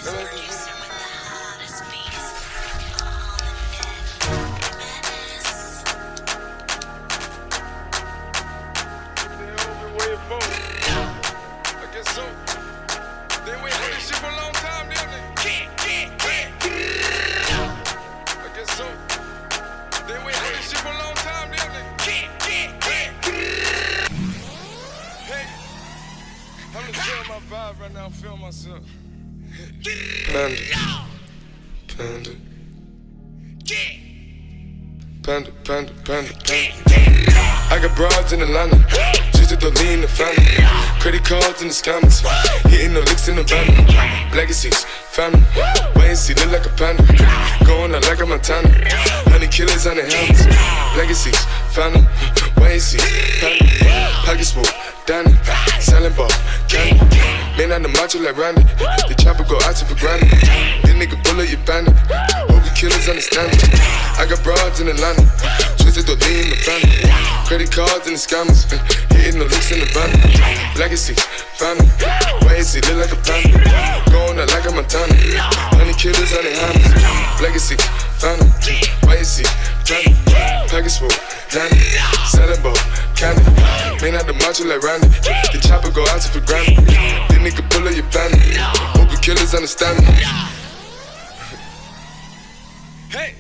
I guess so. They wait for this shit for a long time, didn't they? I guess so. They wait for this shit for a long time, didn't they? Hey, I'm just feeling my vibe right now. I'm feeling myself. Panda. I got broads in Atlanta, just to lean the family. Credit cards in the scammers, hitting the licks in the van. Legacies, family, wait and see, look like a panda. Going out like a Montana, 100 killers on the helmets. Legacies, family, wait and see, family. Pockets full, Danny, selling ball, candy. Man on the macho like Randy, the chopper go out to for granted. This nigga bullet, you bandit. Hope you killers understand it. I got broads in Atlanta, twisted to lean the family. Credit cards and the scammers, hitting the licks in the van. Legacy, family, wait and see, look like a panda. Going out like a Montana, 100 killers on the hammers. Legacy, family, wait and see, family. Package full, Danny, selling ball, candy. Man out the macho like Randy, the chopper go out to for granted. This nigga pull up your bandit, hope you killers understand me. Hey!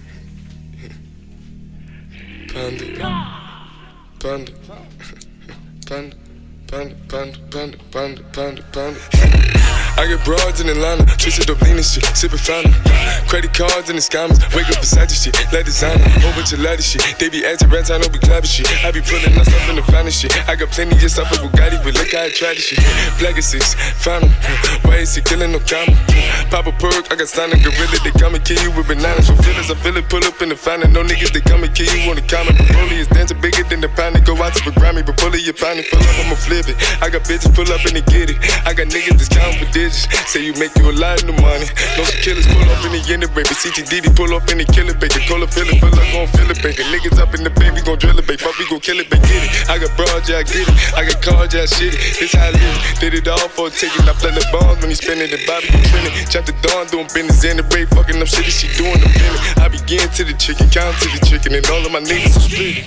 Panda. I get broads in Atlanta, twisted up lean and shit, sippin' fountain. Credit cards and the scammers, wake up beside your shit, let designer, whole bunch of ladder shit. They be acting rats, I know we clapping shit. I be pulling us up in the finest shit. I got plenty of stuff with Bugatti, but look how I try this shit. Legacies, fountain, why is he killing no comma? Pop a perk, I got signed a gorilla, they come and kill you with bananas. For feelings, I feel it, pull up in the fountain. No niggas, they come and kill you on the comment. Broly is dancing bigger than the pound. Go out to the Grammy, but pull it, your pound, pull up, I'ma flip it. I got bitches pull up and they get it. I got niggas that's counting for digits. Say you make you a lot of money. No killers pull off in the end of baby. CTDD pull off in the killer baby. Cola fill it, gon' fill it, baby. Niggas up in the baby, gon' drill it, baby. Fuck, we gon' kill it, baby. Get it. I got broads, yeah, I get it. I got cars, yeah, I shit it. This how I live. Did it all for a ticket. I play the bombs when he spinning the Bobby, you trending. Chop the dawn, doing business in the break. Fucking up shit, she doing the minute. I begin to the chicken, count to the chicken, and all of my niggas are split.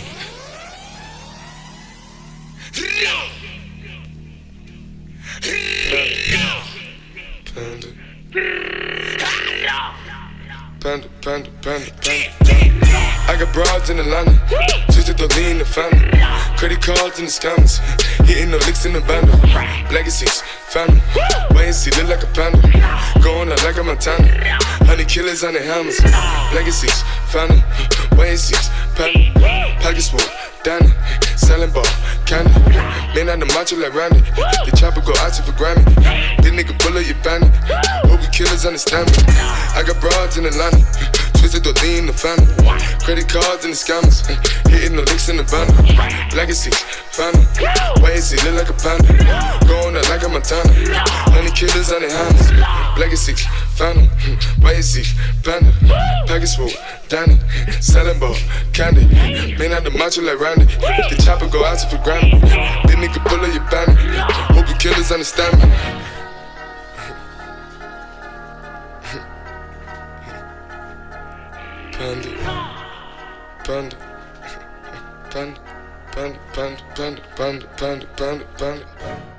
Panda. I got broads in Atlanta, twisted to lean the family. Credit cards and the scammers, hitting the licks in the bundle. Legacies, family, wait and see, look like a panda. Going out like a Montana, 100 killers on the hammers. Legacies, family, wait and see, panda. Pockets full, Danny, selling ball, candy. Man on the macho like Randy, the chopper go out to for Grammy. This nigga pull up your bandit, hope you killers understand me. I got broads in Atlanta, twisted to lean the family. Credit cards and the scammers, hitting the licks in the bundle. Legacy, family, wait and see, look like a panda. Going out like a Montana, 100 killers on the hammers. Legacy, family, wait and see, panda. Package full, Danny, selling ball, candy. Man out the macho like Randy, the chopper go out to for Grammy. This nigga pull up your bandit, hope you killers understand me. Panda.